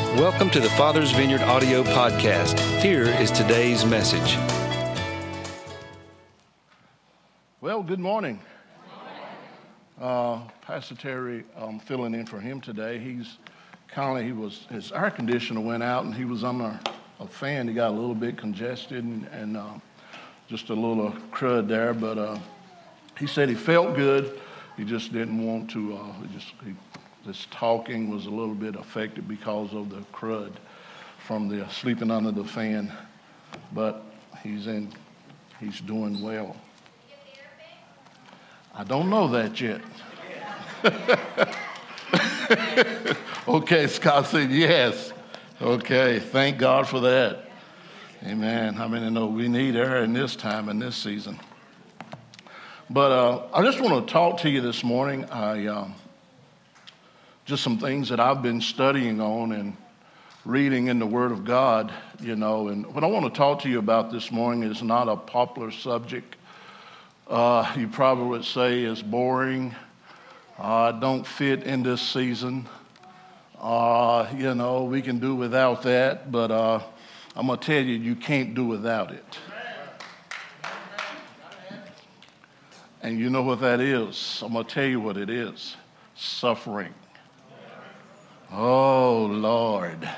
Welcome to the Father's Vineyard audio podcast. Here is today's message. Well, good morning. Pastor Terry, I'm filling in for him today. His air conditioner went out and he was under a fan. He got a little bit congested and just a little crud there, but he said he felt good. He just didn't want to, this talking was a little bit affected because of the crud from the sleeping under the fan, but he's doing well. I don't know that yet. Okay, Scott said yes. Okay, thank God for that. Amen. How many know we need air in this time and this season? But I just want to talk to you this morning. Just some things that I've been studying on and reading in the Word of God, and what I want to talk to you about this morning is not a popular subject. You probably would say is boring, don't fit in this season. We can do without that, but I'm going to tell you, you can't do without it. And you know what that is. I'm going to tell you what it is. Suffering. Oh, Lord.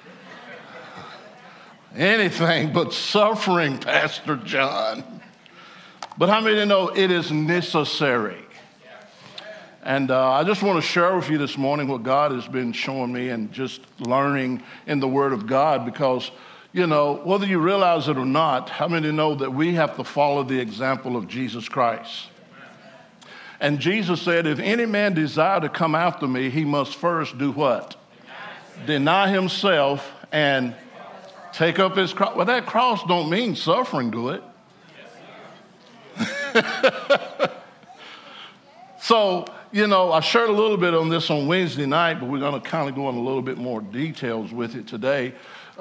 Anything but suffering, Pastor John. But how many know it is necessary? And I just want to share with you this morning what God has been showing me and just learning in the Word of God because, whether you realize it or not, how many know that we have to follow the example of Jesus Christ? And Jesus said, if any man desire to come after me, he must first do what? Deny himself and take up his cross. Well, that cross don't mean suffering, do it? So, I shared a little bit on this on Wednesday night, but we're going to kind of go into a little bit more details with it today.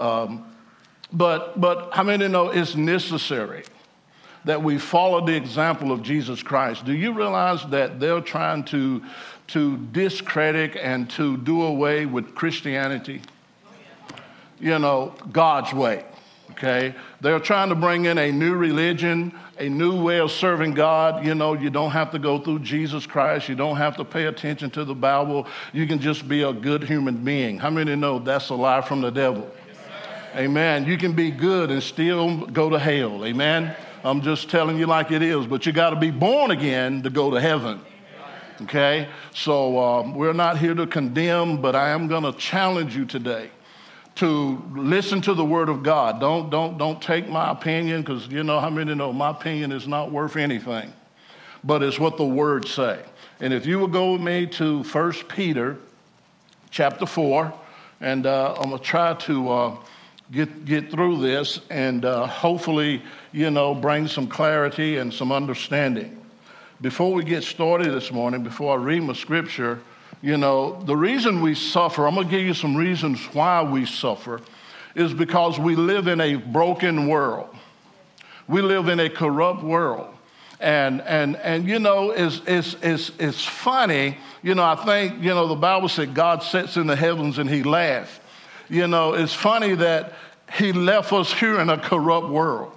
But how many know it's necessary that we follow the example of Jesus Christ? Do you realize that they're trying to discredit and to do away with Christianity? God's way, okay? They're trying to bring in a new religion, a new way of serving God. You don't have to go through Jesus Christ. You don't have to pay attention to the Bible. You can just be a good human being. How many know that's a lie from the devil? Amen. You can be good and still go to hell. Amen. I'm just telling you like it is, but you got to be born again to go to heaven. Okay? So we're not here to condemn, but I am going to challenge you today to listen to the Word of God. Don't take my opinion, because how many know my opinion is not worth anything, but it's what the Word say. And if you will go with me to 1 Peter chapter 4, and I'm going to try to get through this and hopefully, bring some clarity and some understanding. Before we get started this morning, before I read my scripture, the reason we suffer, I'm going to give you some reasons why we suffer, is because we live in a broken world. We live in a corrupt world. And it's funny, I think, the Bible said God sits in the heavens and he laughs. It's funny that he left us here in a corrupt world.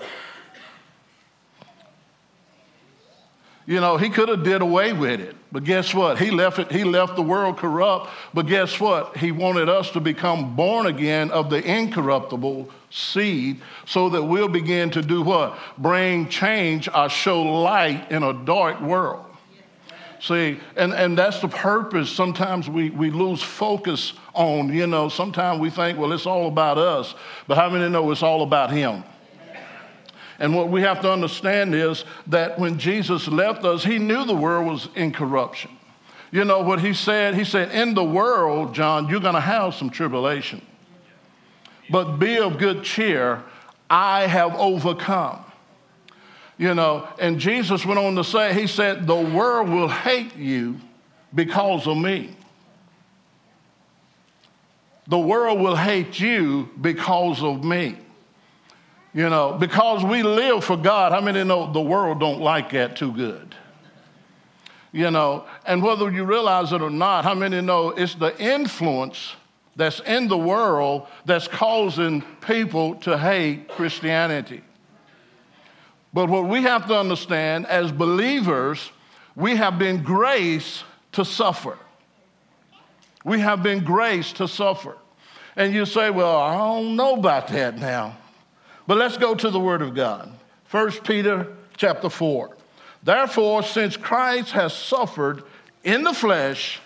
He could have did away with it, but guess what? He left the world corrupt, but guess what? He wanted us to become born again of the incorruptible seed so that we'll begin to do what? Bring change or show light in a dark world. See, and that's the purpose. Sometimes we lose focus on, sometimes we think, well, it's all about us, but how many know it's all about him? And what we have to understand is that when Jesus left us, he knew the world was in corruption. What he said? He said, in the world, John, you're going to have some tribulation. But be of good cheer, I have overcome. And Jesus went on to say, he said, the world will hate you because of me. The world will hate you because of me. Because we live for God. How many know the world don't like that too good? And whether you realize it or not, how many know it's the influence that's in the world that's causing people to hate Christianity. But what we have to understand, as believers, we have been graced to suffer. We have been graced to suffer. And you say, well, I don't know about that now. But let's go to the Word of God. 1 Peter chapter 4. Therefore, since Christ has suffered in the flesh,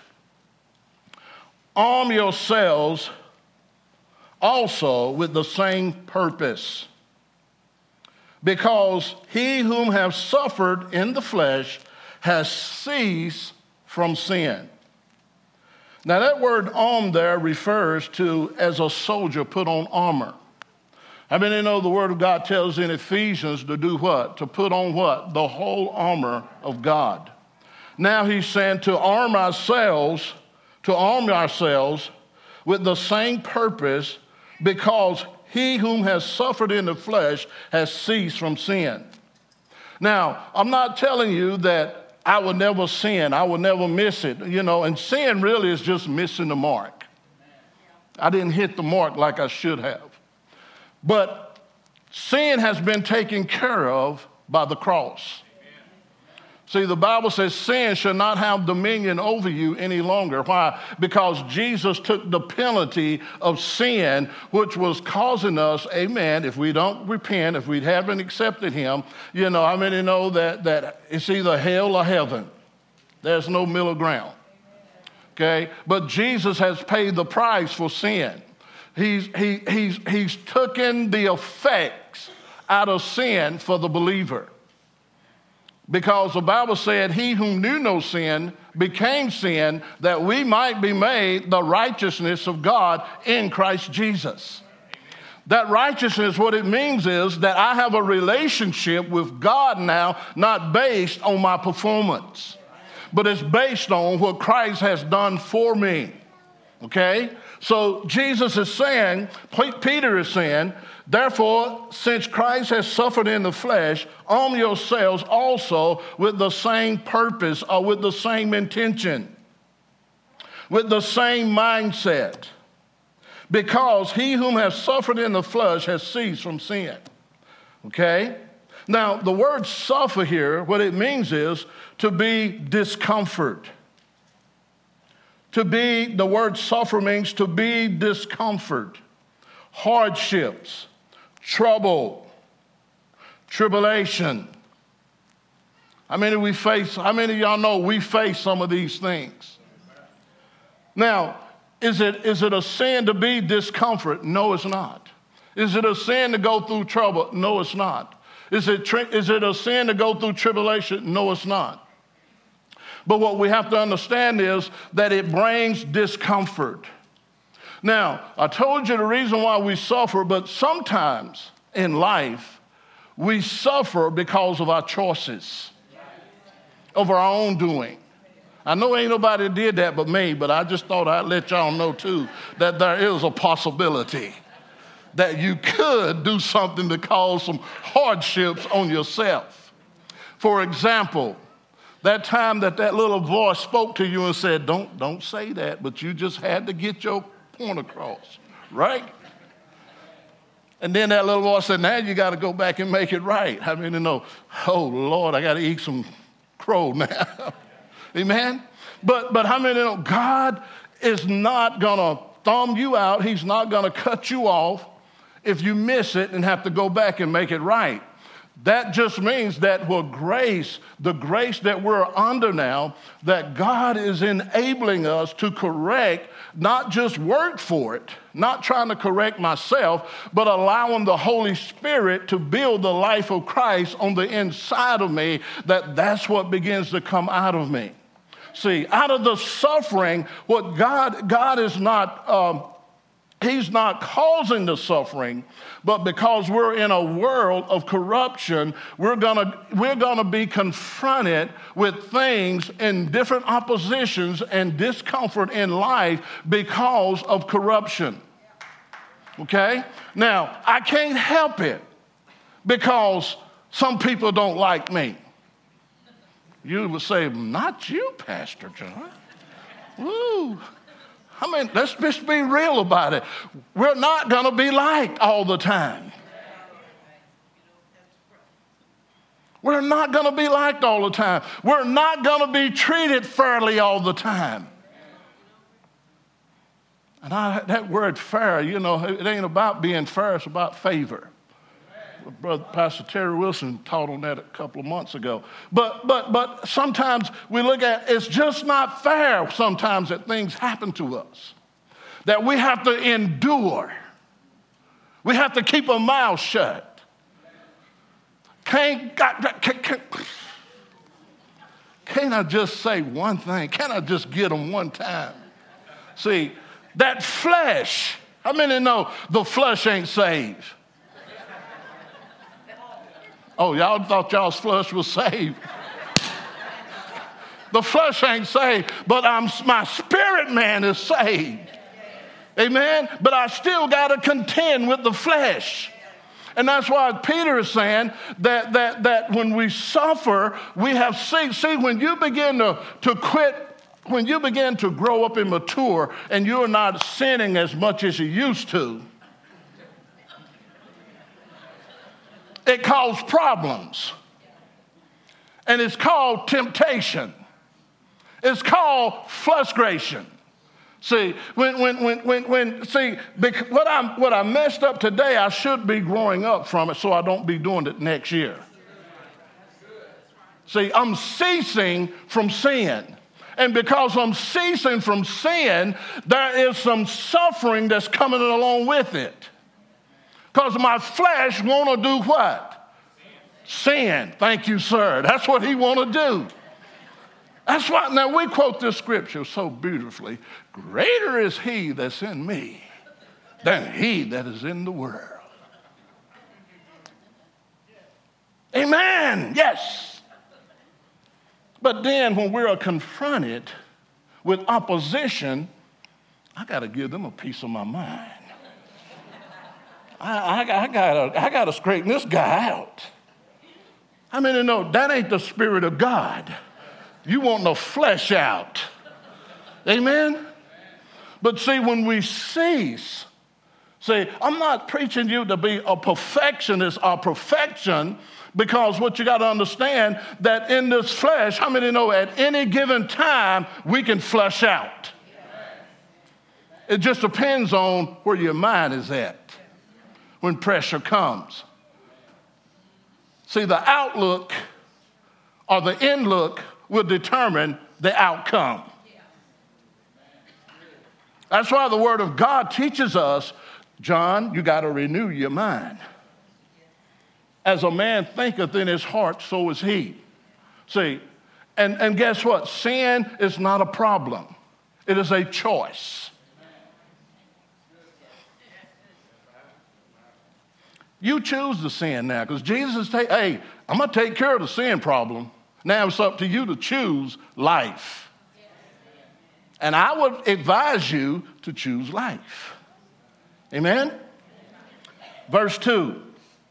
arm yourselves also with the same purpose. Because he whom has suffered in the flesh has ceased from sin. Now that word arm there refers to as a soldier put on armor. How many of you know the Word of God tells in Ephesians to do what? To put on what? The whole armor of God. Now he's saying to arm ourselves with the same purpose, because he whom has suffered in the flesh has ceased from sin. Now, I'm not telling you that I will never sin. I will never miss it. And sin really is just missing the mark. I didn't hit the mark like I should have. But sin has been taken care of by the cross. See, the Bible says sin shall not have dominion over you any longer. Why? Because Jesus took the penalty of sin, which was causing us, amen, if we don't repent, if we haven't accepted him, how many know that it's either hell or heaven? There's no middle ground. Okay? But Jesus has paid the price for sin. He's taken the effects out of sin for the believer. Because the Bible said, he who knew no sin became sin, that we might be made the righteousness of God in Christ Jesus. That righteousness, what it means is that I have a relationship with God now, not based on my performance, but it's based on what Christ has done for me. Okay? So Jesus is saying, Peter is saying, therefore, since Christ has suffered in the flesh, arm yourselves also with the same purpose or with the same intention, with the same mindset, because he whom has suffered in the flesh has ceased from sin. Okay? Now, the word suffer here, what it means is to be discomfort. The word suffer means to be discomfort, hardships, trouble, tribulation. How many of y'all know we face some of these things? Now, is it a sin to be discomfort? No, it's not. Is it a sin to go through trouble? No, it's not. Is it a sin to go through tribulation? No, it's not. But what we have to understand is that it brings discomfort. Now, I told you the reason why we suffer, but sometimes in life, we suffer because of our choices, of our own doing. I know ain't nobody did that but me, but I just thought I'd let y'all know too that there is a possibility that you could do something to cause some hardships on yourself. For example, that time that little voice spoke to you and said, don't say that, but you just had to get your point across, right? And then that little voice said, now you got to go back and make it right. How many know, oh, Lord, I got to eat some crow now. Amen? But how many know God is not going to thumb you out. He's not going to cut you off if you miss it and have to go back and make it right. That just means that the grace that we're under now, that God is enabling us to correct, not just work for it, not trying to correct myself, but allowing the Holy Spirit to build the life of Christ on the inside of me, that's what begins to come out of me. See, out of the suffering, what God is not... He's not causing the suffering, but because we're in a world of corruption, we're gonna be confronted with things in different oppositions and discomfort in life because of corruption. Okay? Now, I can't help it because some people don't like me. You would say, not you, Pastor John. Woo. I mean, let's just be real about it. We're not going to be liked all the time. We're not going to be liked all the time. We're not going to be treated fairly all the time. And that word fair, you know, it ain't about being fair, it's about favor. Brother Pastor Terry Wilson taught on that a couple of months ago. But sometimes we look at, it's just not fair sometimes that things happen to us, that we have to endure. We have to keep our mouth shut. Can't I just say one thing? Can't I just get them one time? See, that flesh, how many know the flesh ain't saved? Oh, y'all thought y'all's flesh was saved. The flesh ain't saved, but my spirit man is saved. Amen? But I still got to contend with the flesh. And that's why Peter is saying that when we suffer, we have see when you begin to quit, when you begin to grow up and mature and you're not sinning as much as you used to, it causes problems. And it's called temptation. It's called frustration. See, what I messed up today, I should be growing up from it so I don't be doing it next year. See, I'm ceasing from sin. And because I'm ceasing from sin, there is some suffering that's coming along with it. Because my flesh want to do what? Sin. Thank you, sir. That's what he want to do. That's why, now we quote this scripture so beautifully. Greater is he that's in me than he that is in the world. Amen. Yes. But then when we're confronted with opposition, I got to give them a piece of my mind. I got to straighten this guy out. I mean, no, that ain't the Spirit of God. You want the flesh out. Amen? But see, when we cease, see, I'm not preaching you to be a perfectionist or perfection, because what you got to understand, that in this flesh, how many know at any given time we can flesh out? It just depends on where your mind is at when pressure comes. See, the outlook or the inlook will determine the outcome. That's why the Word of God teaches us, John, you got to renew your mind. As a man thinketh in his heart, so is he. See, and guess what? Sin is not a problem. It is a choice. You choose to sin now, because Jesus is hey, I'm going to take care of the sin problem. Now it's up to you to choose life. And I would advise you to choose life. Amen? Verse 2.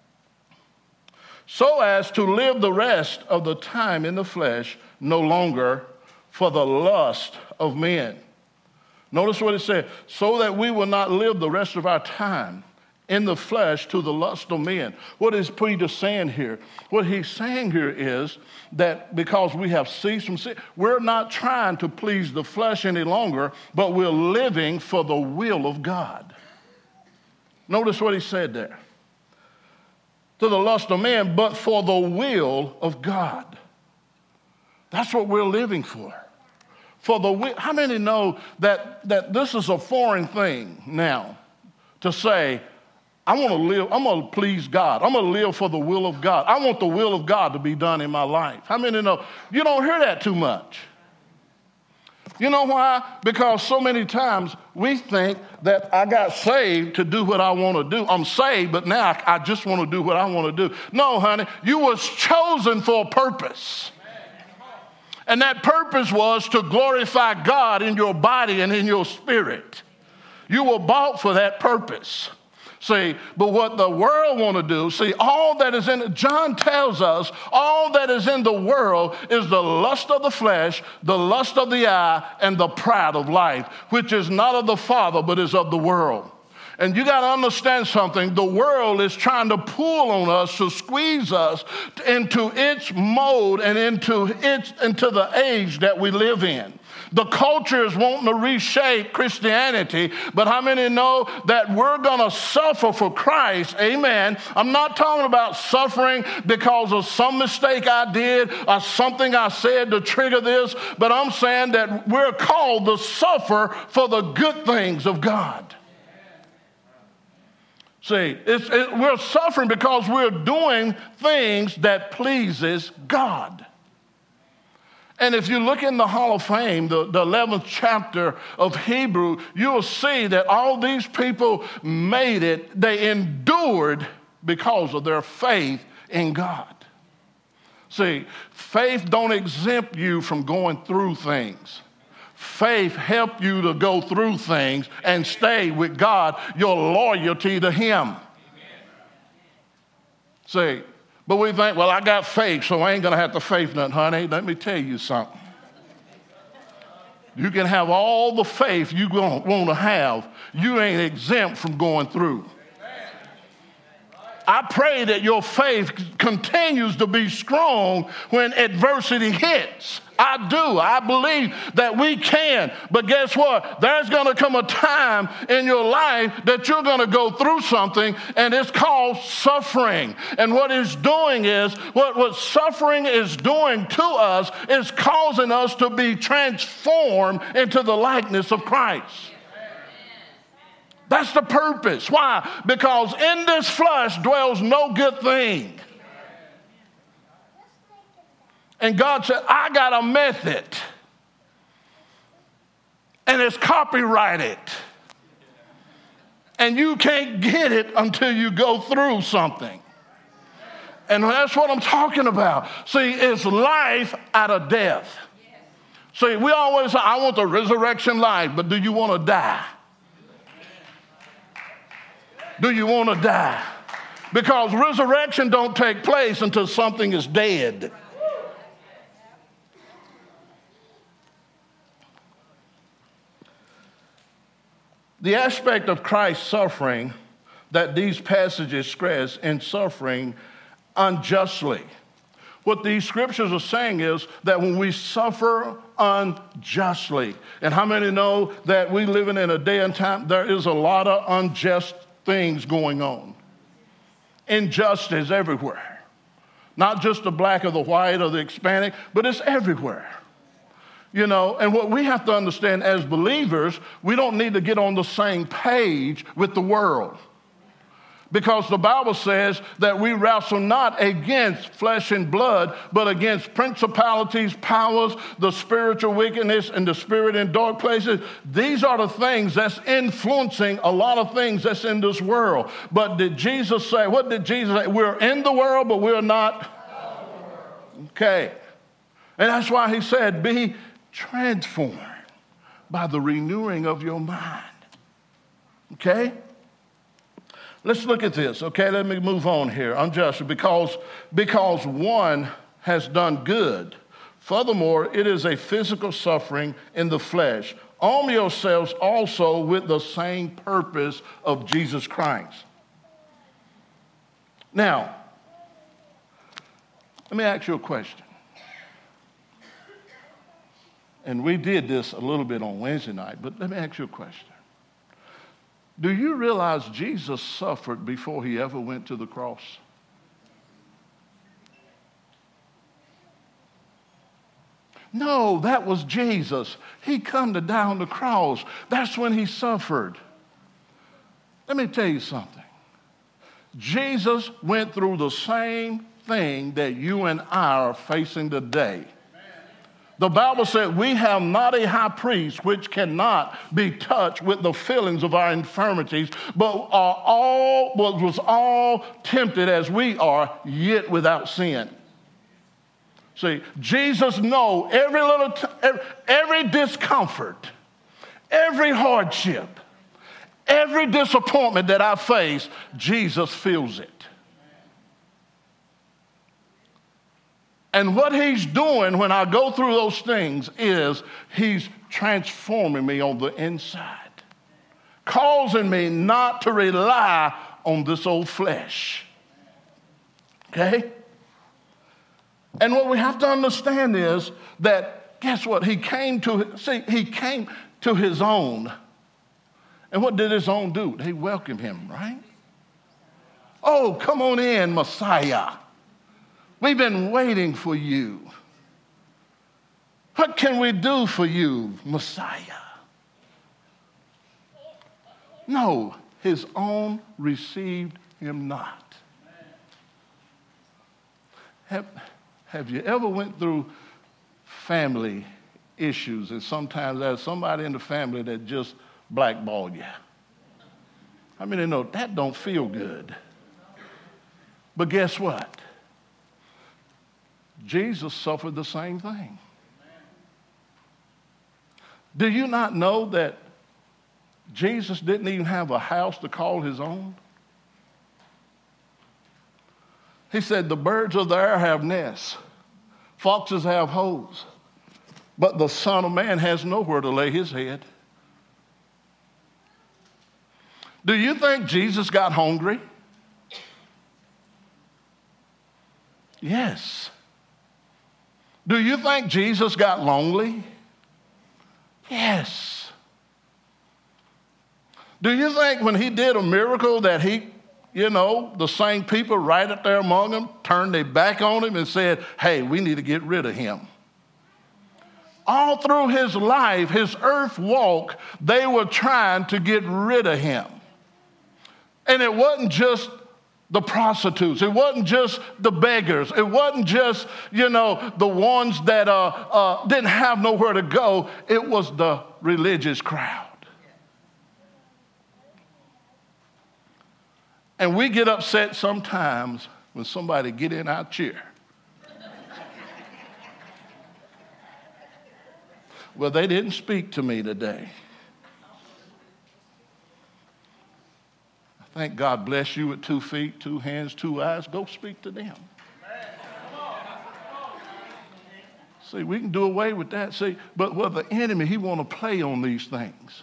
So as to live the rest of the time in the flesh, no longer for the lust of men. Notice what it said. So that we will not live the rest of our time in the flesh to the lust of men. What is Peter saying here? What he's saying here is that because we have ceased from sin, we're not trying to please the flesh any longer, but we're living for the will of God. Notice what he said there. To the lust of man, but for the will of God. That's what we're living for. For the will. How many know that this is a foreign thing now to say, I want to live, I'm going to please God. I'm going to live for the will of God. I want the will of God to be done in my life. How many know? You don't hear that too much. You know why? Because so many times we think that I got saved to do what I want to do. I'm saved, but now I just want to do what I want to do. No, honey, you was chosen for a purpose. And that purpose was to glorify God in your body and in your spirit. You were bought for that purpose. See, but what the world want to do, see, all that is in, John tells us, all that is in the world is the lust of the flesh, the lust of the eye, and the pride of life, which is not of the Father, but is of the world. And you got to understand something. The world is trying to pull on us to squeeze us into its mode and into the age that we live in. The culture is wanting to reshape Christianity, but how many know that we're going to suffer for Christ? Amen. I'm not talking about suffering because of some mistake I did or something I said to trigger this, but I'm saying that we're called to suffer for the good things of God. See, we're suffering because we're doing things that pleases God. And if you look in the Hall of Fame, the 11th chapter of Hebrew, you'll see that all these people made it. They endured because of their faith in God. See, faith don't exempt you from going through things. Faith helps you to go through things and stay with God, your loyalty to Him. See, but we think, well, I got faith, so I ain't going to have to faith nothing, honey. Let me tell you something. You can have all the faith you want to have. You ain't exempt from going through. I pray that your faith continues to be strong when adversity hits. I do. I believe that we can. But guess what? There's going to come a time in your life that you're going to go through something, and it's called suffering. And what it's doing is, what suffering is doing to us is causing us to be transformed into the likeness of Christ. That's the purpose. Why? Because in this flesh dwells no good thing. And God said, I got a method. And it's copyrighted. And you can't get it until you go through something. And that's what I'm talking about. See, it's life out of death. See, we always say, I want the resurrection life, but do you want to die? Do you want to die? Because resurrection don't take place until something is dead. The aspect of Christ's suffering that these passages stress in suffering unjustly. What these scriptures are saying is that when we suffer unjustly, and how many know that we living in a day and time, there is a lot of unjust things going on. Injustice everywhere. Not just the black or the white or the Hispanic, but it's everywhere. You know, and what we have to understand as believers, we don't need to get on the same page with the world. Because the Bible says that we wrestle not against flesh and blood, but against principalities, powers, the spiritual wickedness, and the spirit in dark places. These are the things that's influencing a lot of things that's in this world. But did Jesus say, what did Jesus say? We're in the world, but we're not. Okay. And that's why he said, be transformed by the renewing of your mind. Okay? Let's look at this, okay? Let me move on here. Unjust, because one has done good. Furthermore, it is a physical suffering in the flesh. Arm yourselves also with the same purpose of Jesus Christ. Now, let me ask you a question. And we did this a little bit on Wednesday night, but let me ask you a question. Do you realize Jesus suffered before he ever went to the cross? No, that was Jesus. He come to die on the cross. That's when he suffered. Let me tell you something. Jesus went through the same thing that you and I are facing today. The Bible said we have not a high priest which cannot be touched with the feelings of our infirmities, but was all tempted as we are, yet without sin. See, Jesus knows every discomfort, every hardship, Every disappointment that I face, Jesus feels it. And what he's doing when I go through those things is he's transforming me on the inside, causing me not to rely on this old flesh. Okay? And what we have to understand is that, guess what? He came to his own. And what did his own do? They welcomed him, right? Oh, come on in, Messiah. We've been waiting for you. What can we do for you, Messiah? No, his own received him not. Have you ever went through family issues and sometimes there's somebody in the family that just blackball you? I mean, you know, that don't feel good. But guess what? Jesus suffered the same thing. Do you not know that Jesus didn't even have a house to call his own? He said, the birds of the air have nests, foxes have holes, but the Son of Man has nowhere to lay his head. Do you think Jesus got hungry? Yes. Do you think Jesus got lonely? Yes. Do you think when he did a miracle that the same people right up there among them turned their back on him and said, hey, we need to get rid of him? All through his life, his earth walk, they were trying to get rid of him. And it wasn't just the prostitutes. It wasn't just the beggars. It wasn't just, the ones that didn't have nowhere to go. It was the religious crowd. And we get upset sometimes when somebody get in our chair. Well, they didn't speak to me today. Thank God bless you with 2 feet, 2 hands, 2 eyes. Go speak to them. See, we can do away with that. See, but the enemy, he want to play on these things.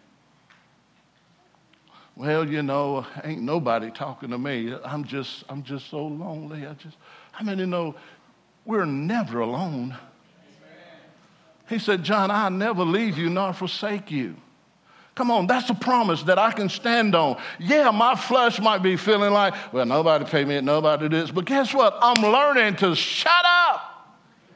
Well, ain't nobody talking to me. I'm just so lonely. We're never alone. He said, John, I'll never leave you nor forsake you. Come on, that's a promise that I can stand on. Yeah, my flesh might be feeling like, well, nobody pay me, nobody this. But guess what? I'm learning to shut up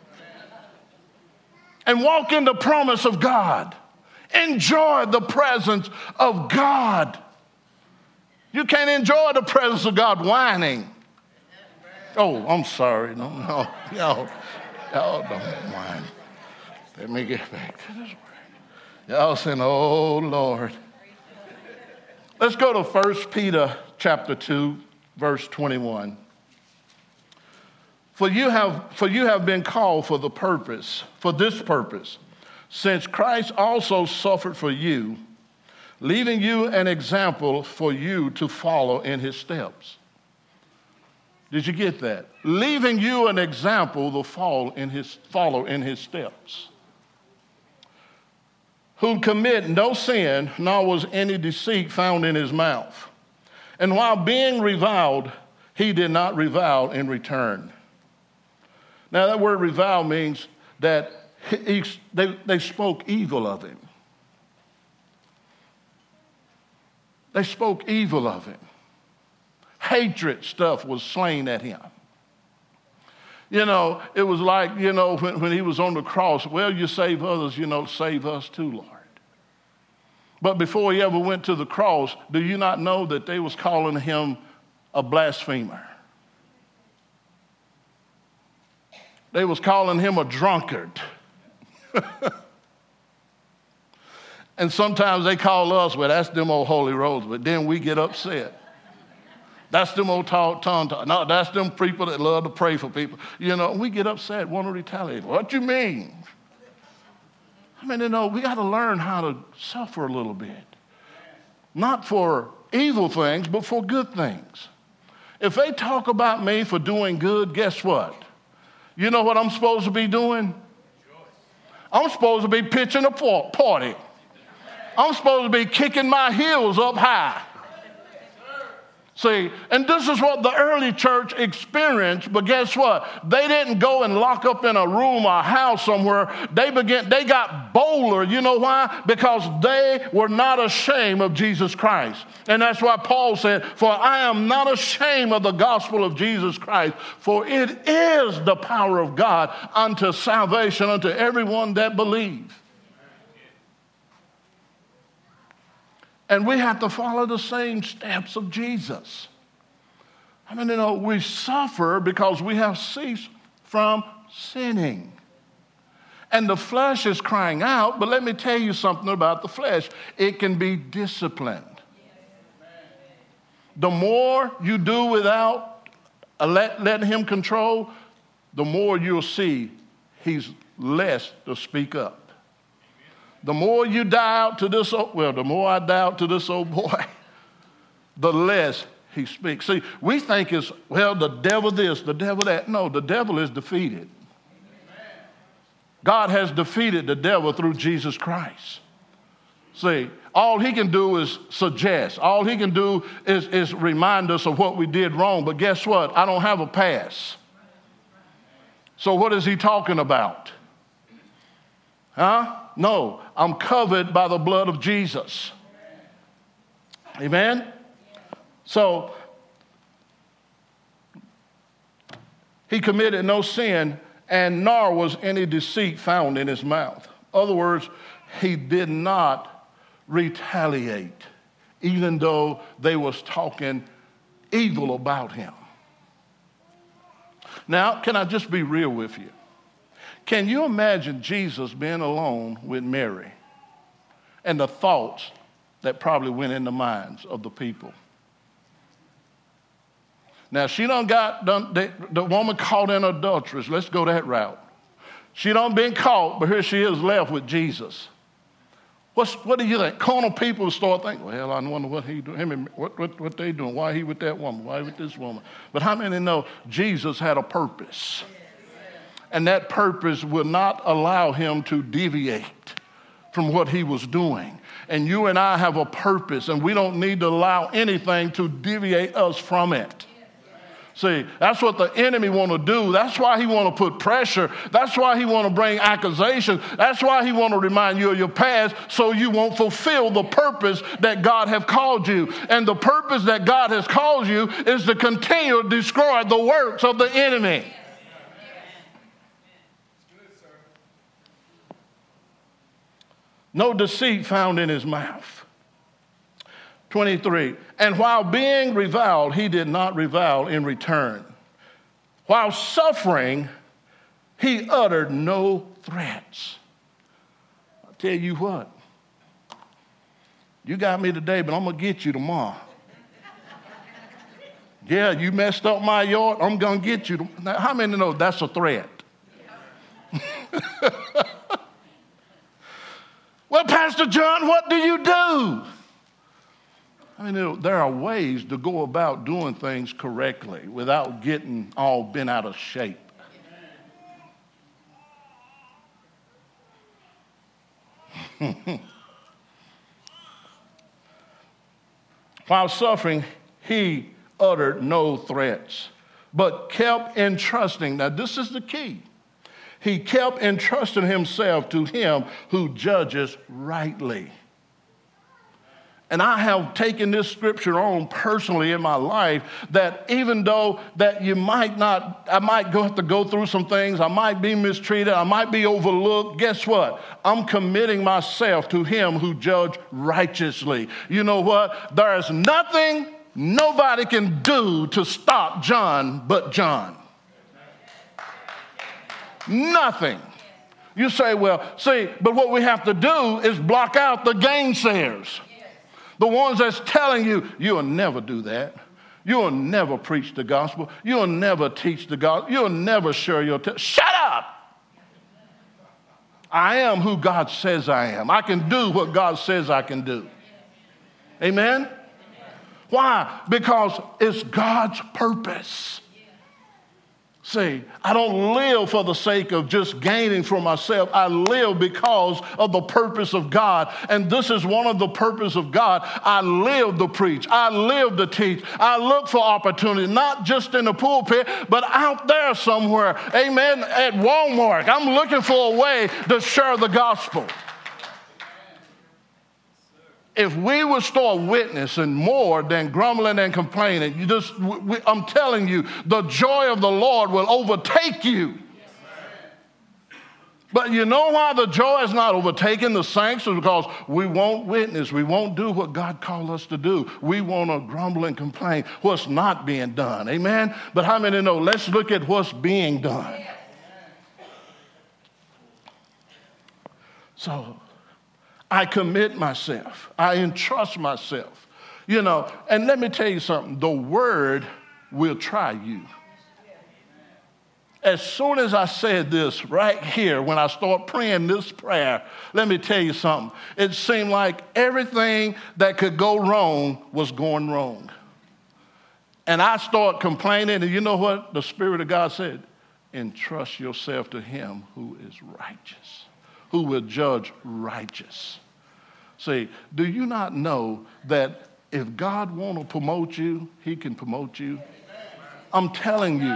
and walk in the promise of God. Enjoy the presence of God. You can't enjoy the presence of God whining. Oh, I'm sorry. No, y'all don't whine. Let me get back to this word. Y'all saying, oh, Lord. Let's go to 1 Peter chapter 2, verse 21. For you have been called for this purpose, since Christ also suffered for you, leaving you an example for you to follow in his steps. Did you get that? Leaving you an example to follow in his steps. Who commit no sin, nor was any deceit found in his mouth. And while being reviled, he did not revile in return. Now that word revile means that they spoke evil of him. They spoke evil of him. Hatred stuff was slain at him. It was like, when he was on the cross, well, you save others, save us too, Lord. But before he ever went to the cross, do you not know that they was calling him a blasphemer? They was calling him a drunkard. And sometimes they call us, well, that's them old holy roads, but then we get upset. That's them old tongue. No, that's them people that love to pray for people. We get upset, want to retaliate. What you mean? We got to learn how to suffer a little bit. not for evil things, but for good things. If they talk about me for doing good, guess what? You know what I'm supposed to be doing? I'm supposed to be pitching a party. I'm supposed to be kicking my heels up high. See, and this is what the early church experienced, but guess what? They didn't go and lock up in a room or a house somewhere. They got bolder. You know why? Because they were not ashamed of Jesus Christ. And that's why Paul said, "For I am not ashamed of the gospel of Jesus Christ, for it is the power of God unto salvation unto everyone that believes." And we have to follow the same steps of Jesus. I mean, we suffer because we have ceased from sinning. And the flesh is crying out, but let me tell you something about the flesh. It can be disciplined. The more you do without letting him control, the more you'll see he's less to speak up. The more you die out to this, the more I die out to this old boy, the less he speaks. See, we think it's, the devil this, the devil that. No, the devil is defeated. God has defeated the devil through Jesus Christ. See, all he can do is suggest. All he can do is remind us of what we did wrong. But guess what? I don't have a past. So what is he talking about? Huh? No, I'm covered by the blood of Jesus. Amen? So, he committed no sin, and nor was any deceit found in his mouth. In other words, he did not retaliate, even though they was talking evil about him. Now, can I just be real with you? Can you imagine Jesus being alone with Mary and the thoughts that probably went in the minds of the people? Now, she the woman caught in adulteress. Let's go that route. She done been caught, but here she is left with Jesus. What do you think? Carnal people start thinking, well, I wonder what he doing. What they doing? Why he with that woman? Why with this woman? But how many know Jesus had a purpose? And that purpose will not allow him to deviate from what he was doing. And you and I have a purpose, and we don't need to allow anything to deviate us from it. See, that's what the enemy want to do. That's why he want to put pressure. That's why he want to bring accusation. That's why he want to remind you of your past so you won't fulfill the purpose that God have called you. And the purpose that God has called you is to continue to destroy the works of the enemy. No deceit found in his mouth. 23, and while being reviled, he did not revile in return. While suffering, he uttered no threats. I'll tell you what, you got me today, but I'm going to get you tomorrow. Yeah, you messed up my yard, I'm going to get you. Now, how many know that's a threat? Well, Pastor John, what do you do? I mean, there are ways to go about doing things correctly without getting all bent out of shape. While suffering, he uttered no threats, but kept entrusting. Now, this is the key. He kept entrusting himself to him who judges rightly. And I have taken this scripture on personally in my life that even though that I might have to go through some things, I might be mistreated, I might be overlooked, guess what? I'm committing myself to him who judges righteously. You know what? There is nothing nobody can do to stop John but John. Nothing. You say, well, see, but what we have to do is block out the gainsayers. The ones that's telling you, you'll never do that. You'll never preach the gospel. You'll never teach the gospel. You'll never share your shut up. I am who God says I am. I can do what God says I can do. Amen? Why? Because it's God's purpose. See, I don't live for the sake of just gaining for myself. I live because of the purpose of God. And this is one of the purposes of God. I live to preach. I live to teach. I look for opportunity, not just in the pulpit, but out there somewhere. Amen. At Walmart, I'm looking for a way to share the gospel. If we would start witnessing more than grumbling and complaining, I'm telling you, the joy of the Lord will overtake you. But you know why the joy is not overtaking the saints? Is because we won't witness. We won't do what God called us to do. We want to grumble and complain what's not being done. Amen? But how many know? Let's look at what's being done. So I commit myself. I entrust myself. You know, and let me tell you something. The word will try you. As soon as I said this right here, when I start praying this prayer, let me tell you something. It seemed like everything that could go wrong was going wrong. And I start complaining, and you know what? The Spirit of God said, entrust yourself to him who is righteous, who will judge righteous. See, do you not know that if God want to promote you, he can promote you? I'm telling you.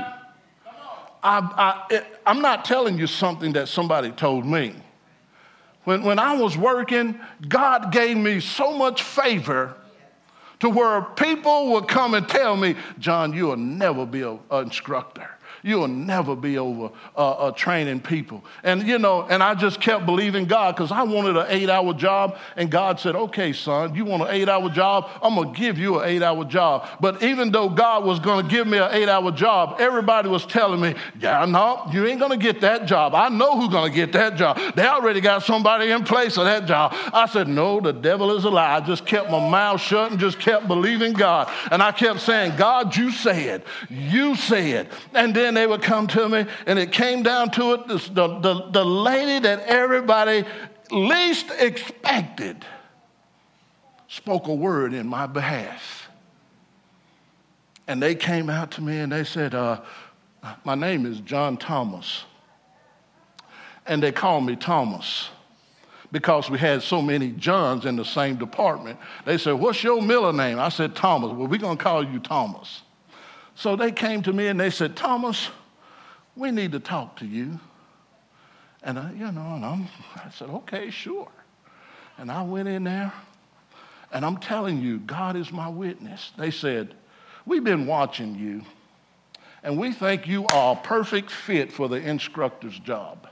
I'm not telling you something that somebody told me. When I was working, God gave me so much favor to where people would come and tell me, John, you will never be an instructor. You will never be over training people. And, you know, and I just kept believing God because I wanted an 8-hour job. And God said, okay, son, you want an 8-hour job? I'm going to give you an 8-hour job. But even though God was going to give me an 8-hour job, everybody was telling me, yeah, no, you ain't going to get that job. I know who's going to get that job. They already got somebody in place of that job. I said, no, the devil is a lie. I just kept my mouth shut and just kept believing God. And I kept saying, God, you said. You said. And then they would come to me, and it came down to it, the lady that everybody least expected spoke a word in my behalf. And they came out to me and they said, my name is John Thomas. And they called me Thomas because we had so many Johns in the same department. They said, what's your middle name? I said, Thomas. Well, we're going to call you Thomas. So they came to me and they said, Thomas, we need to talk to you. And I said, okay, sure. And I went in there, and I'm telling you, God is my witness. They said, we've been watching you, and we think you are a perfect fit for the instructor's job.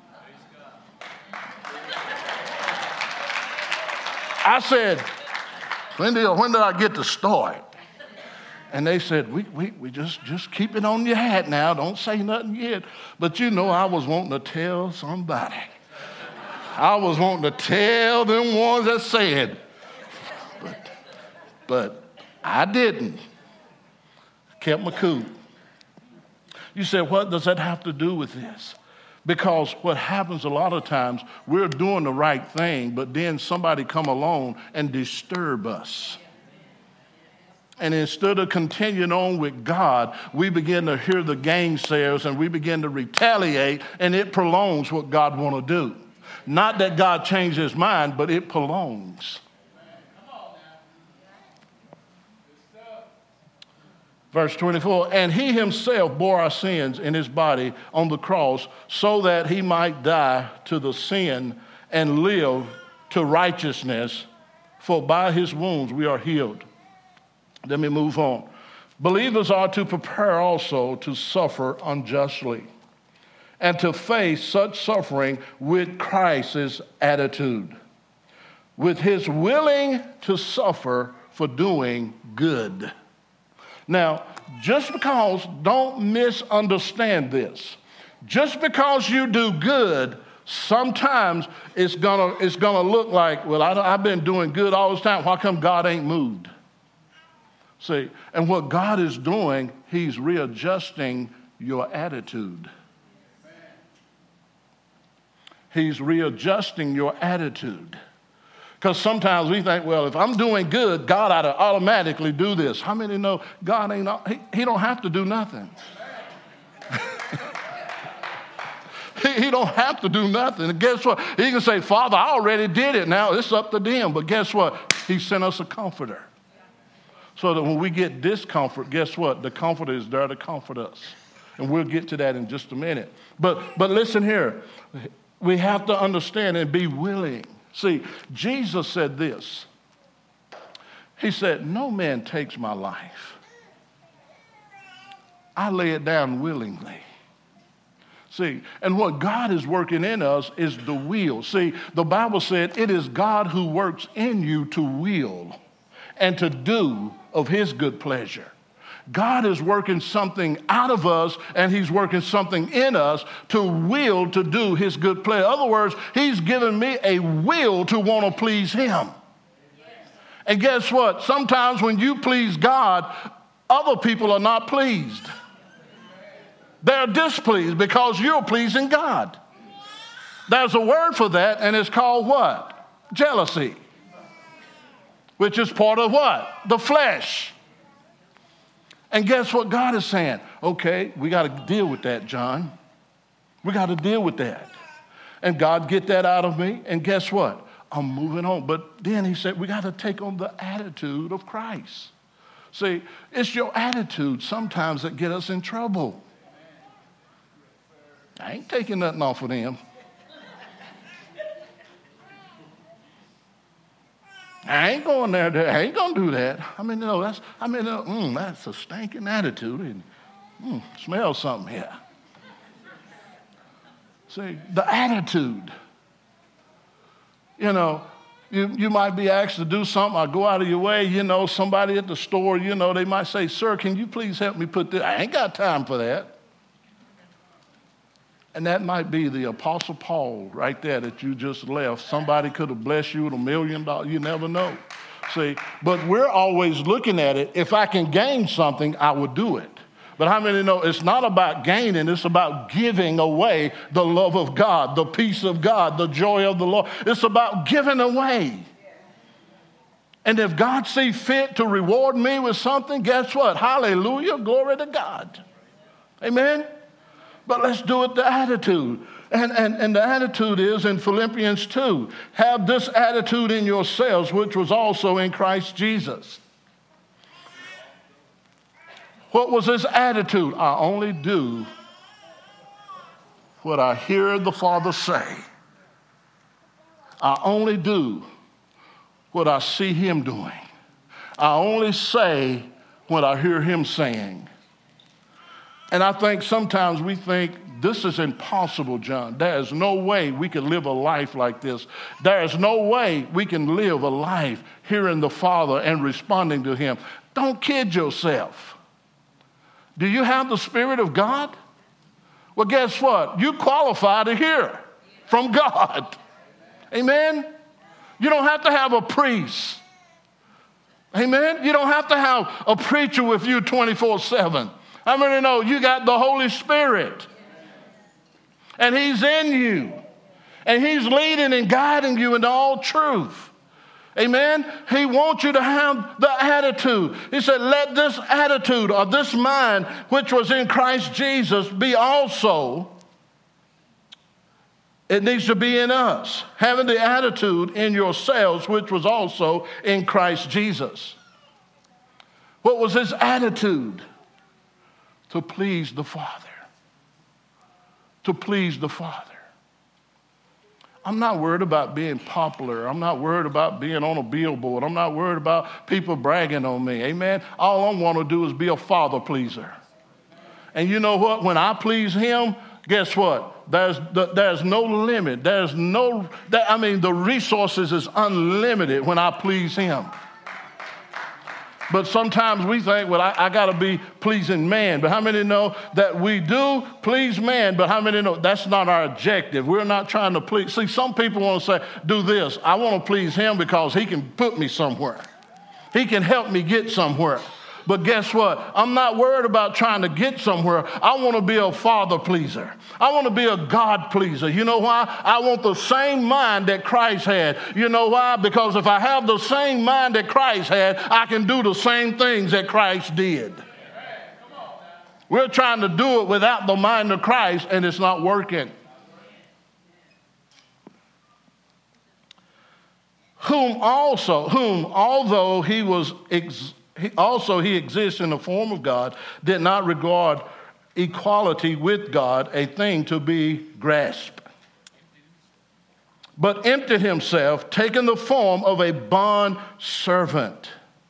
I said, when did I get to start? And they said, we just keep it on your hat now. Don't say nothing yet. But you know, I was wanting to tell somebody. I was wanting to tell them ones that said. But I didn't. Kept my cool. You said, what does that have to do with this? Because what happens a lot of times, we're doing the right thing, but then somebody come along and disturb us. And instead of continuing on with God, we begin to hear the gainsayers and we begin to retaliate, and it prolongs what God want to do. Not that God changed his mind, but it prolongs. Verse 24, and he himself bore our sins in his body on the cross so that he might die to the sin and live to righteousness, for by his wounds we are healed. Let me move on. Believers are to prepare also to suffer unjustly and to face such suffering with Christ's attitude, with his willing to suffer for doing good. Now, just because, don't misunderstand this, just because you do good, sometimes it's gonna look like, well, I've been doing good all this time. Why come God ain't moved? See, and what God is doing, he's readjusting your attitude. He's readjusting your attitude. Because sometimes we think, well, if I'm doing good, God ought to automatically do this. How many know God ain't, he don't have to do nothing. He don't have to do nothing. And guess what? He can say, Father, I already did it. Now it's up to them. But guess what? He sent us a comforter. So that when we get discomfort, guess what? The comforter is there to comfort us. And we'll get to that in just a minute. But listen here. We have to understand and be willing. See, Jesus said this. He said, no man takes my life. I lay it down willingly. See, and what God is working in us is the will. See, the Bible said it is God who works in you to will and to do of his good pleasure. God is working something out of us, and he's working something in us to will to do his good pleasure. In other words, he's given me a will to want to please him. And guess what? Sometimes when you please God, other people are not pleased. They're displeased because you're pleasing God. There's a word for that, and it's called what? Jealousy. Which is part of what? The flesh. And guess what God is saying? Okay, we got to deal with that, John. We got to deal with that. And God get that out of me, and guess what? I'm moving on. But then he said we got to take on the attitude of Christ. See, it's your attitude sometimes that get us in trouble. I ain't taking nothing off of them. I ain't going there. I ain't going to do that. That's a stinking attitude. And smell something here. See, the attitude. You know, you might be asked to do something or go out of your way. You know, somebody at the store, you know, they might say, sir, can you please help me put this? I ain't got time for that. And that might be the Apostle Paul right there that you just left. Somebody could have blessed you with $1 million. You never know. See, but we're always looking at it. If I can gain something, I would do it. But how many know it's not about gaining, it's about giving away the love of God, the peace of God, the joy of the Lord. It's about giving away. And if God sees fit to reward me with something, guess what? Hallelujah, glory to God. Amen? But let's do it the attitude. And the attitude is in Philippians 2. Have this attitude in yourselves, which was also in Christ Jesus. What was his attitude? I only do what I hear the Father say. I only do what I see him doing. I only say what I hear him saying. And I think sometimes we think, this is impossible, John. There is no way we can live a life like this. There is no way we can live a life hearing the Father and responding to him. Don't kid yourself. Do you have the Spirit of God? Well, guess what? You qualify to hear from God. Amen? You don't have to have a priest. Amen? You don't have to have a preacher with you 24/7. How many know you got the Holy Spirit? And he's in you. And he's leading and guiding you into all truth. Amen? He wants you to have the attitude. He said, let this attitude or this mind which was in Christ Jesus be also. It needs to be in us. Having the attitude in yourselves which was also in Christ Jesus. What was his attitude? To please the Father. To please the Father. I'm not worried about being popular. I'm not worried about being on a billboard. I'm not worried about people bragging on me. Amen. All I want to do is be a Father pleaser. And you know what? When I please him, guess what? There's no limit. The resources is unlimited when I please him. But sometimes we think, well, I got to be pleasing man. But how many know that we do please man? But how many know that's not our objective? We're not trying to please. See, some people want to say, do this. I want to please him because he can put me somewhere. He can help me get somewhere. But guess what? I'm not worried about trying to get somewhere. I want to be a father pleaser. I want to be a God pleaser. You know why? I want the same mind that Christ had. You know why? Because if I have the same mind that Christ had, I can do the same things that Christ did. We're trying to do it without the mind of Christ, and it's not working. Whom although he exists in the form of God, did not regard equality with God a thing to be grasped, but emptied himself, taking the form of a bond servant.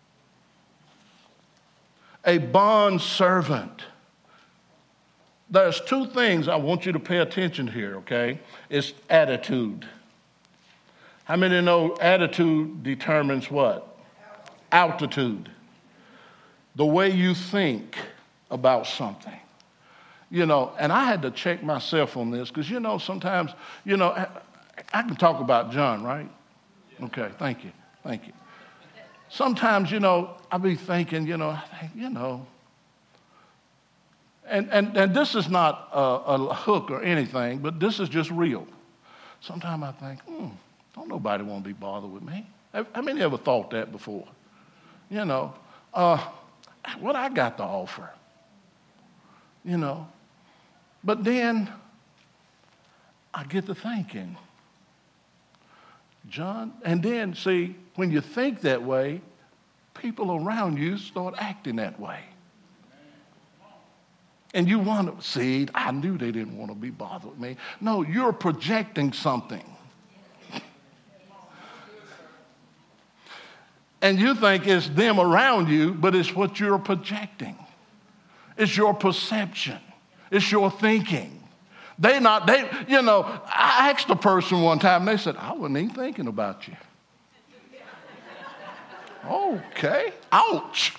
A bond servant. There's two things I want you to pay attention here, okay? It's attitude. How many know attitude determines what? Altitude. The way you think about something. You know, and I had to check myself on this because, you know, sometimes, you know, I can talk about John, right? Okay, thank you. Sometimes, you know, I be thinking, and this is not a hook or anything, but this is just real. Sometimes I think, don't nobody want to be bothered with me. How many ever thought that before? You know, what I got to offer? You know, but then I get to thinking, John, and then see, when you think that way, people around you start acting that way. And you want to, see, I knew they didn't want to be bothered with me. No, you're projecting something. And you think it's them around you, but it's what you're projecting. It's your perception. It's your thinking. I asked a person one time, and they said, I wasn't even thinking about you. Okay, ouch.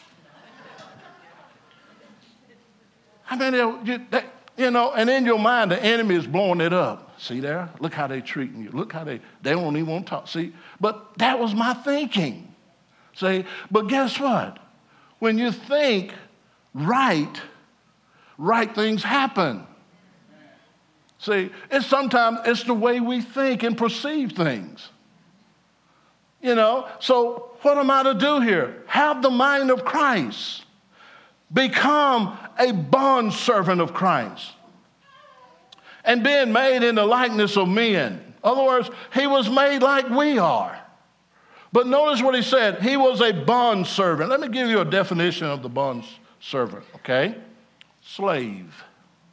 I mean, and in your mind, the enemy is blowing it up. See there? Look how they're treating you. Look how they don't even want to talk. See, but that was my thinking. See, but guess what? When you think right things happen. See, sometimes it's the way we think and perceive things. You know, so what am I to do here? Have the mind of Christ. Become a bondservant of Christ. And being made in the likeness of men. In other words, he was made like we are. But notice what he said. He was a bondservant. Let me give you a definition of the bondservant, okay? Slave.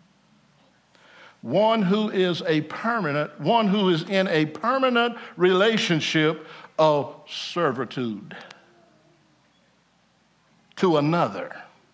One who is in a permanent relationship of servitude to another.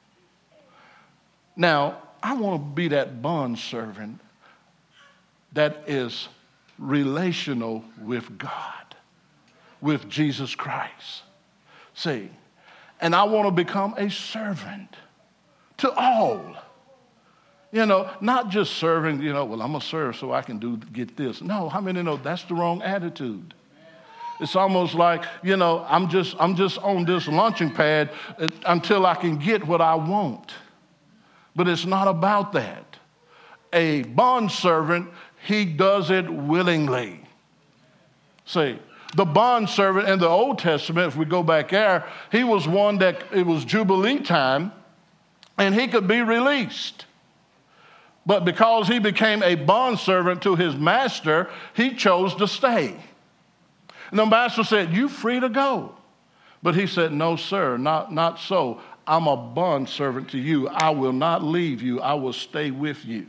Now, I want to be that bondservant that is relational with God, with Jesus Christ. See, and I want to become a servant to all. You know, not just serving, I'm going to serve so I can get this. No, how many know that's the wrong attitude? It's almost like, I'm just on this launching pad until I can get what I want. But it's not about that. A bondservant, he does it willingly. See, the bondservant in the Old Testament, if we go back there, he was one that it was Jubilee time, and he could be released. But because he became a bondservant to his master, he chose to stay. And the master said, "You free to go." But he said, "No, sir, not so. I'm a bondservant to you. I will not leave you. I will stay with you.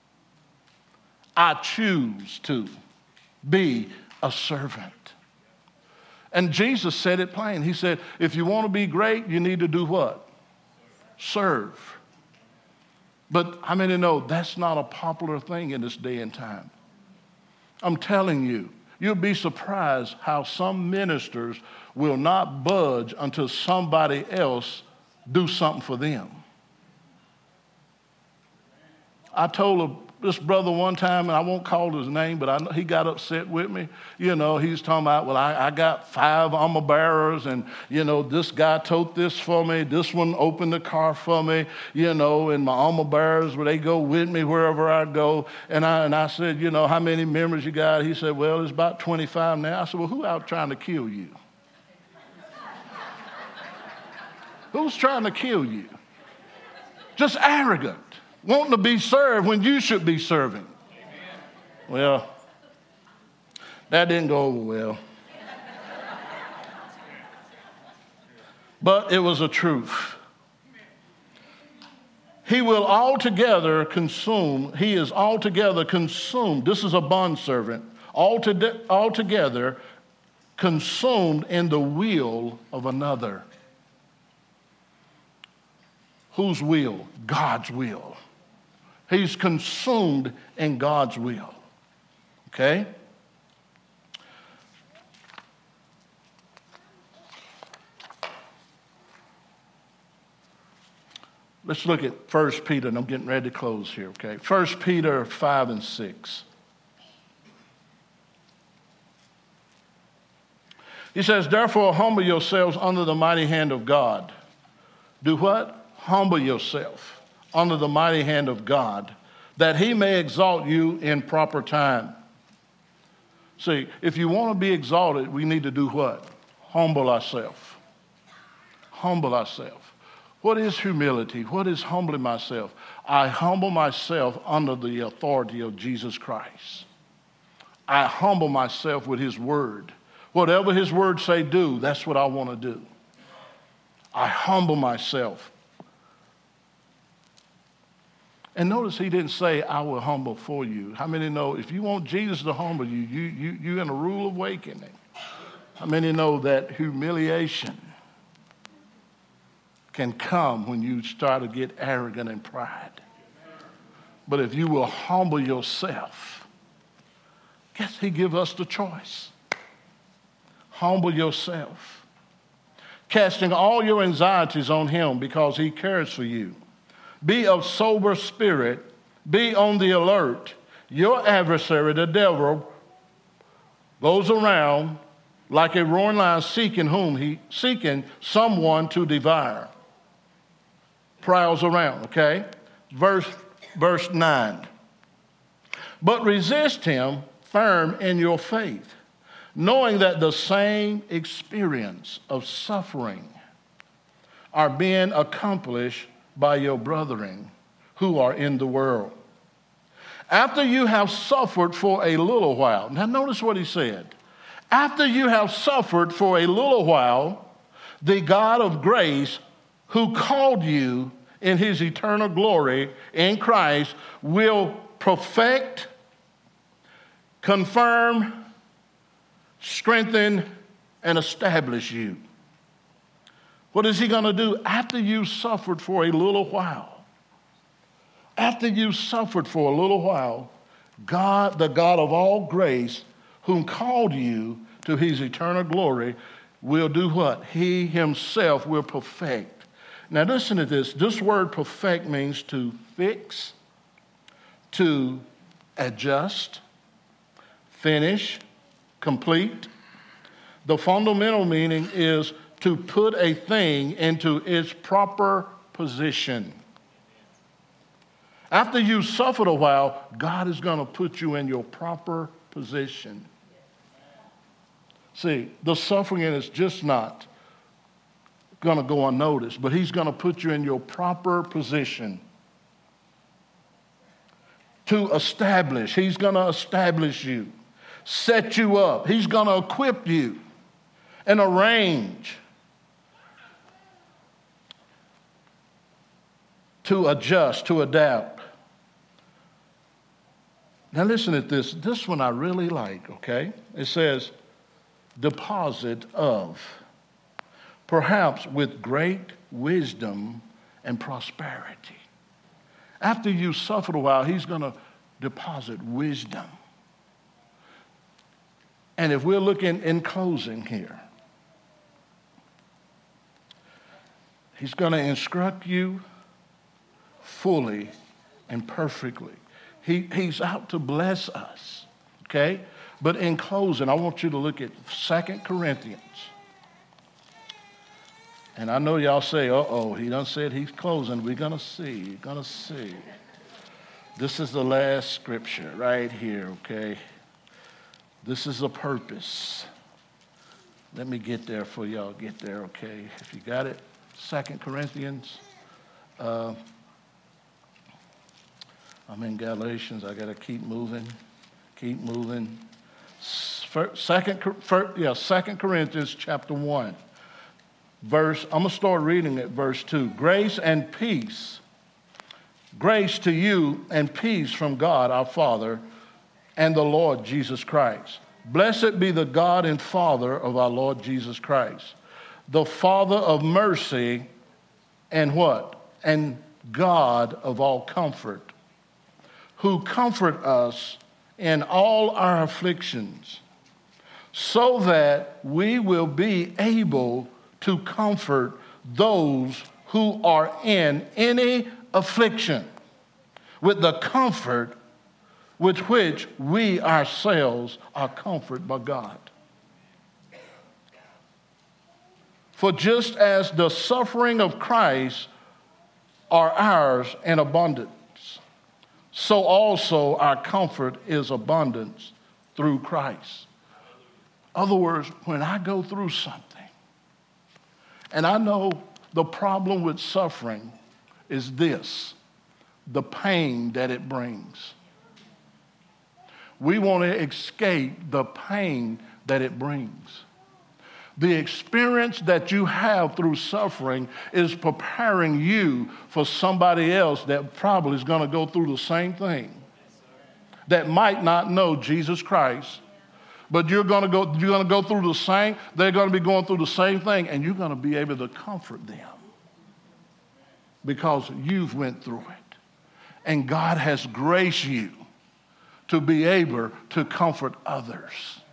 I choose to be a servant." And Jesus said it plain. He said, if you want to be great, you need to do what? Serve. But how many know that's not a popular thing in this day and time? I'm telling you, you'll be surprised how some ministers will not budge until somebody else do something for them. I told this brother one time, and I won't call his name, but I know he got upset with me. You know, he's talking about, well, I got 5 armor bearers, and, you know, this guy told this for me. This one opened the car for me, you know, and my armor bearers, they go with me wherever I go. And I said, you know, how many members you got? He said, well, it's about 25 now. I said, well, who out trying to kill you? Who's trying to kill you? Just arrogant, wanting to be served when you should be serving. Amen. Well, that didn't go over well. But it was a truth. He will altogether consume. He is altogether consumed. This is a bondservant. Altogether consumed in the will of another. Whose will? God's will. He's consumed in God's will. Okay? Let's look at 1 Peter, and I'm getting ready to close here, okay? 1 Peter 5 and 6. He says, therefore, humble yourselves under the mighty hand of God. Do what? Humble yourself under the mighty hand of God, that he may exalt you in proper time. See, if you want to be exalted, we need to do what? Humble ourselves. Humble ourselves. What is humility? What is humbling myself? I humble myself under the authority of Jesus Christ. I humble myself with his word. Whatever his word say do, that's what I want to do. I humble myself. And notice he didn't say, I will humble for you. How many know if you want Jesus to humble you, you're in a rude awakening? How many know that humiliation can come when you start to get arrogant and pride? But if you will humble yourself, guess he give us the choice. Humble yourself, casting all your anxieties on him because he cares for you. Be of sober spirit. Be on the alert. Your adversary, the devil, goes around like a roaring lion seeking someone to devour. Prowls around, okay? Verse 9. But resist him firm in your faith, knowing that the same experience of suffering are being accomplished by your brethren who are in the world. After you have suffered for a little while. Now notice what he said. After you have suffered for a little while, the God of grace who called you in his eternal glory in Christ will perfect, confirm, strengthen, and establish you. What is he going to do after you suffered for a little while? After you suffered for a little while, God, the God of all grace, whom called you to his eternal glory, will do what? He himself will perfect. Now listen to this. This word perfect means to fix, to adjust, finish, complete. The fundamental meaning is to put a thing into its proper position. After you've suffered a while, God is going to put you in your proper position. See, the suffering is just not going to go unnoticed, but he's going to put you in your proper position to establish. He's going to establish you, set you up. He's going to equip you and arrange to adjust, to adapt. Now listen to this. This one I really like, okay? It says, deposit of, perhaps with great wisdom and prosperity. After you suffered a while, he's going to deposit wisdom. And if we're looking in closing here, he's going to instruct you fully and perfectly. He's out to bless us, okay? But in closing, I want you to look at 2 Corinthians. And I know y'all say, he done said he's closing. We're going to see. This is the last scripture right here, okay? This is a purpose. Let me get there for y'all. Get there, okay? If you got it, 2 Corinthians. I'm in Galatians. I got to keep moving. 2 Corinthians chapter 1. I'm going to start reading at verse 2. Grace to you and peace from God our Father and the Lord Jesus Christ. Blessed be the God and Father of our Lord Jesus Christ, the Father of mercy and what? And God of all comfort, who comfort us in all our afflictions, so that we will be able to comfort those who are in any affliction with the comfort with which we ourselves are comforted by God. For just as the suffering of Christ are ours in abundance, so also our comfort is abundance through Christ. In other words, when I go through something, and I know the problem with suffering is this, the pain that it brings. We want to escape the pain that it brings. The experience that you have through suffering is preparing you for somebody else that probably is going to go through the same thing, that might not know Jesus Christ, but you're going to go through the same, they're going to be going through the same thing, and you're going to be able to comfort them because you've went through it. And God has graced you to be able to comfort others.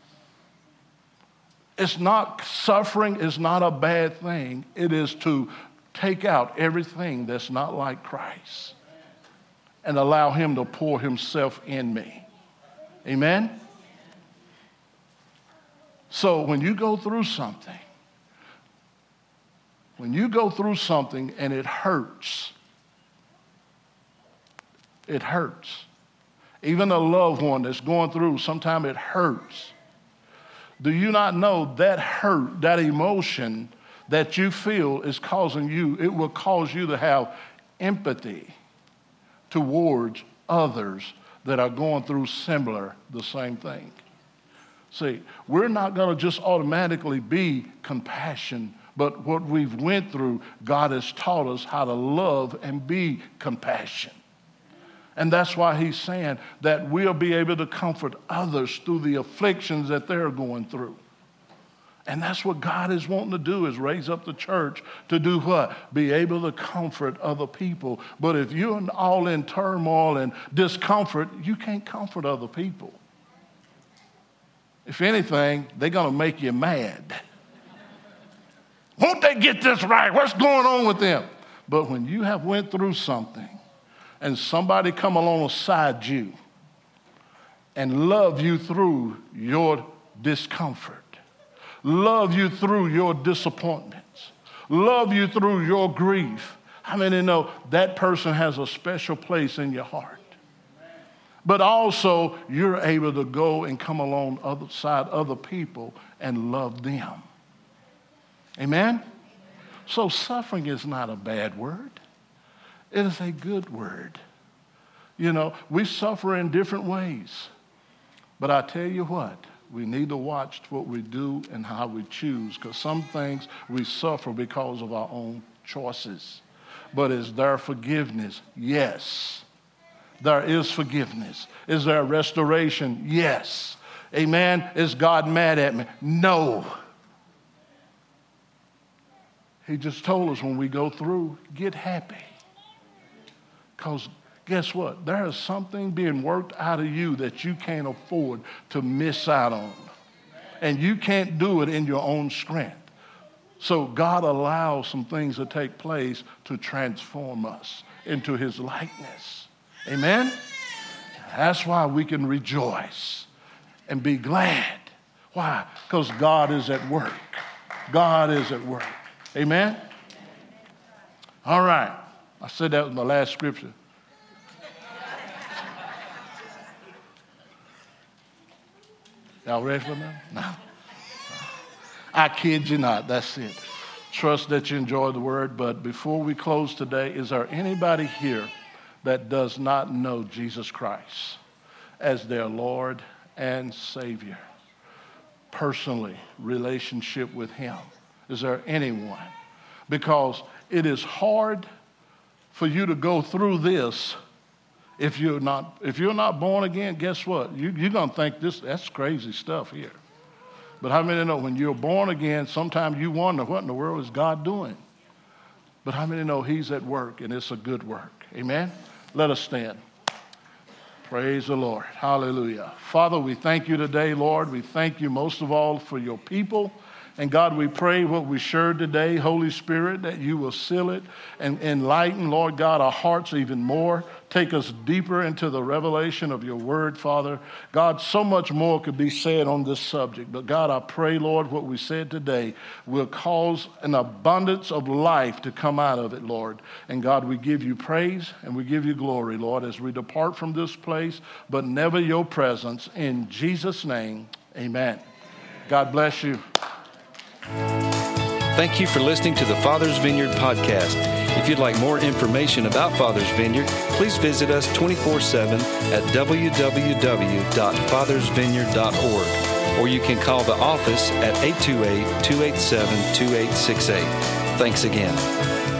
Suffering is not a bad thing. It is to take out everything that's not like Christ and allow him to pour himself in me. Amen? So when you go through something, and it hurts, even a loved one that's going through, sometimes it hurts. Do you not know that hurt, that emotion that you feel is causing you, it will cause you to have empathy towards others that are going through the same thing. See, we're not going to just automatically be compassion, but what we've went through, God has taught us how to love and be compassion. And that's why he's saying that we'll be able to comfort others through the afflictions that they're going through. And that's what God is wanting to do, is raise up the church to do what? Be able to comfort other people. But if you're all in turmoil and discomfort, you can't comfort other people. If anything, they're going to make you mad. Won't they get this right? What's going on with them? But when you have went through something and somebody come alongside you and love you through your discomfort, love you through your disappointments, love you through your grief, how many know that person has a special place in your heart? But also, you're able to go and come along other side other people and love them. Amen? So suffering is not a bad word. It is a good word. You know, we suffer in different ways. But I tell you what, we need to watch what we do and how we choose, because some things we suffer because of our own choices. But is there forgiveness? Yes. There is forgiveness. Is there restoration? Yes. Amen. Is God mad at me? No. He just told us when we go through, get happy. Because guess what? There is something being worked out of you that you can't afford to miss out on. And you can't do it in your own strength. So God allows some things to take place to transform us into his likeness. Amen? That's why we can rejoice and be glad. Why? Because God is at work. God is at work. Amen? All right. I said that was my last scripture. Y'all ready for that? No. I kid you not. That's it. Trust that you enjoy the word. But before we close today, is there anybody here that does not know Jesus Christ as their Lord and Savior? Personally, relationship with him. Is there anyone? Because it is hard for you to go through this if you're not born again. Guess what? You're going to think that's crazy stuff here. But how many know when you're born again, sometimes you wonder, what in the world is God doing? But how many know he's at work, and it's a good work? Amen? Let us stand. Praise the Lord. Hallelujah. Father, we thank you today, Lord. We thank you most of all for your people. And God, we pray what we shared today, Holy Spirit, that you will seal it and enlighten, Lord God, our hearts even more. Take us deeper into the revelation of your word, Father. God, so much more could be said on this subject. But God, I pray, Lord, what we said today will cause an abundance of life to come out of it, Lord. And God, we give you praise and we give you glory, Lord, as we depart from this place, but never your presence. In Jesus' name, amen. God bless you. Thank you for listening to the Father's Vineyard podcast. If you'd like more information about Father's Vineyard, please visit us 24/7 at www.fathersvineyard.org, or you can call the office at 828-287-2868. Thanks again.